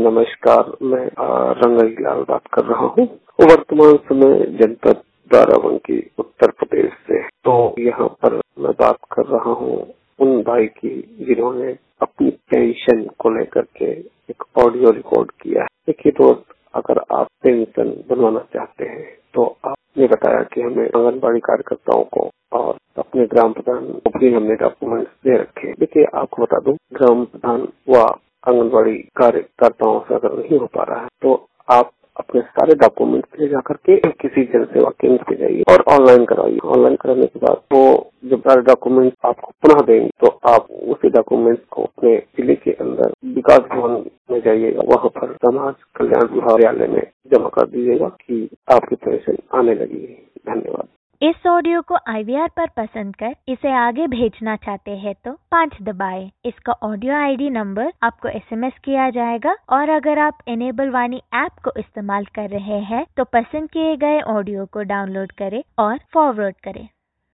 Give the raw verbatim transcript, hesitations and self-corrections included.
नमस्कार, मैं अ, रंगाईलाल बात कर रहा हूँ। वर्तमान समय जनपद बाराबंकी उत्तर प्रदेश से। तो यहाँ पर मैं बात कर रहा हूँ उन भाई की जिन्होंने अपनी पेंशन को लेकर के एक ऑडियो रिकॉर्ड किया है। देखिए दोस्त, अगर आप पेंशन बनवाना चाहते हैं तो आपने बताया कि हमें आंगनबाड़ी कार्यकर्ताओं को और अपने ग्राम प्रधान को भी हमने डॉक्यूमेंट्स दे रखे। देखिए, आपको बता दूं, ग्राम प्रधान व आंगनबाड़ी कार्यकर्ताओं से अगर नहीं हो पा रहा है तो आप अपने सारे डॉक्यूमेंट्स ले जाकर के किसी जन सेवा केंद्र पे जाइए और ऑनलाइन कराइए। ऑनलाइन कराने के बाद वो जब सारे डॉक्यूमेंट आपको पुनः देंगे तो आप उसी डॉक्यूमेंट्स को अपने जिले के अंदर विकास भवन में जाइएगा, वहाँ पर समाज कल्याण विभागालय में जमा कर दीजिएगा कि आपकी पेंशन आने लगी है। धन्यवाद। इस ऑडियो को आई वी आर पर पसंद कर इसे आगे भेजना चाहते हैं तो पाँच दबाएं। इसका ऑडियो आई डी नंबर आपको एस एम एस किया जाएगा और अगर आप इनेबल वाणी ऐप को इस्तेमाल कर रहे हैं तो पसंद किए गए ऑडियो को डाउनलोड करें और फॉरवर्ड करें।